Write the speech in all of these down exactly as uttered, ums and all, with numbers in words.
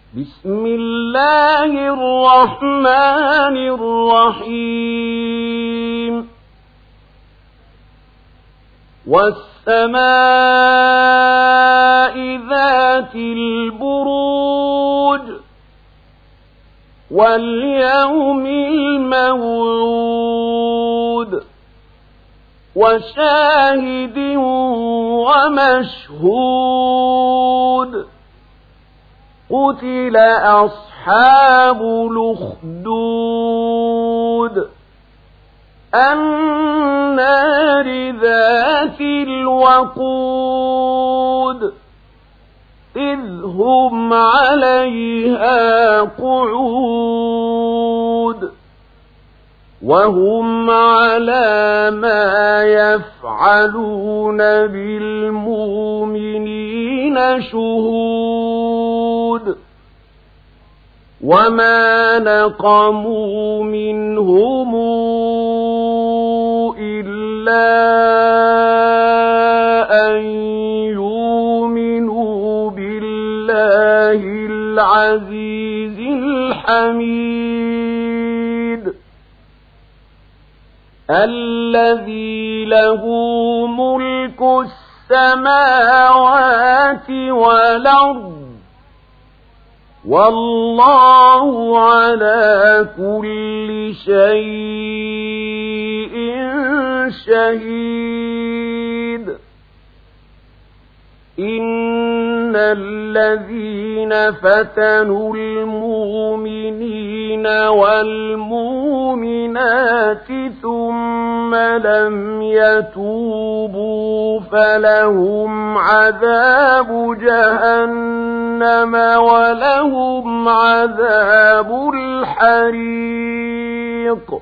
بسم الله الرحمن الرحيم والسماء ذات البروج واليوم الموعود وشاهد ومشهود قتل أصحاب الأخدود النار ذات الوقود إذ هم عليها قعود وهم على ما يفعلون بالمؤمنين شهود وما نقموا منهم إلا أن يؤمنوا بالله العزيز الحميد الذي له ملك السماوات والأرض والله على كل شيء شهيد إن الذين فتنوا المؤمنين والمؤمنات ثم لم يتوبوا فلهم عذاب جهنم ولهم عذاب الحريق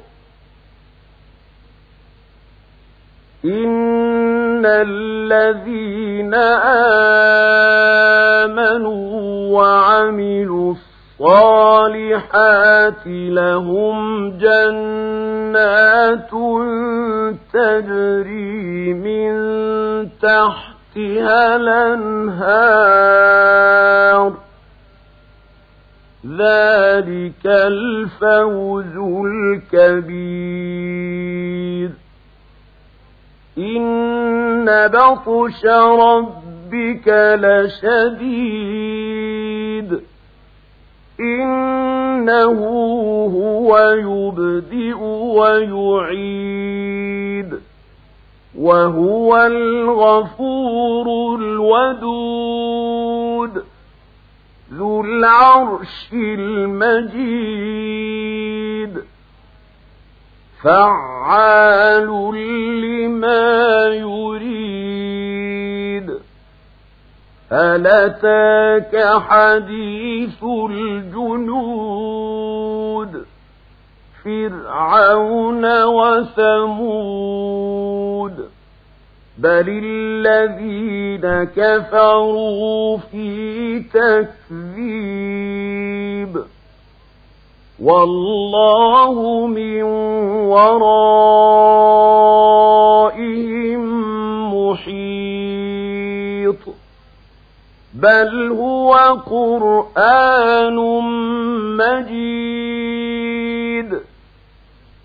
إن الذين آمنوا وعملوا الصالحات لهم جنات تجري من تحتها الأنهار ذلك الفوز الكبير إن بطش ربك لشديد إنه هو يبدئ ويعيد وهو الغفور الودود ذو العرش المجيد فعال لما يريد هل أتاك حديث الجنود فرعون وثمود بل الذين كفروا في تكذيب والله من ورائهم محيط بل هو قرآن مجيد في لوح محفوظ. في لوح محفوظ.